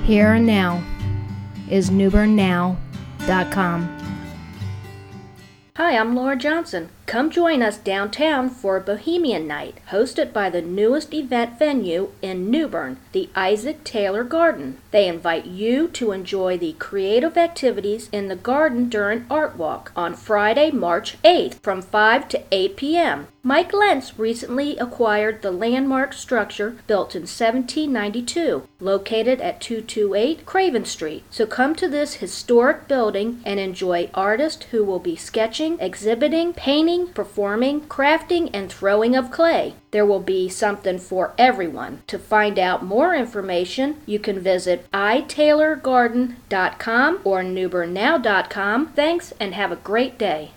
here and now is newbernnow.com. Hi, I'm Laura Johnson. Come join us downtown for Bohemian Night, hosted by the newest event venue in New Bern, the Isaac Taylor Garden. They invite you to enjoy the creative activities in the garden during Art Walk on Friday, March 8th from 5 to 8 p.m. Mike Lentz recently acquired the landmark structure built in 1792, located at 228 Craven Street. So come to this historic building and enjoy artists who will be sketching, exhibiting, painting, performing, crafting, and throwing of clay. There will be something for everyone. To find out more information, you can visit itaylorgarden.com or newbernnow.com. Thanks and have a great day.